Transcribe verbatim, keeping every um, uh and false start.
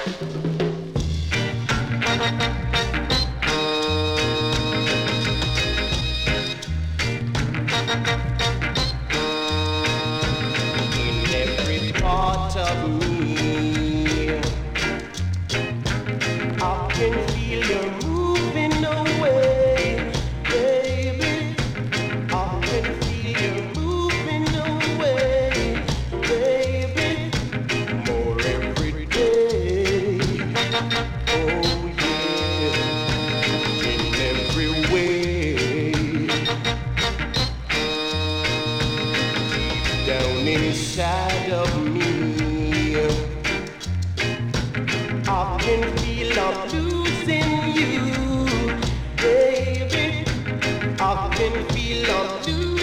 Inside of me, I can feel I'm losing you, baby. I can feel I'm losing you.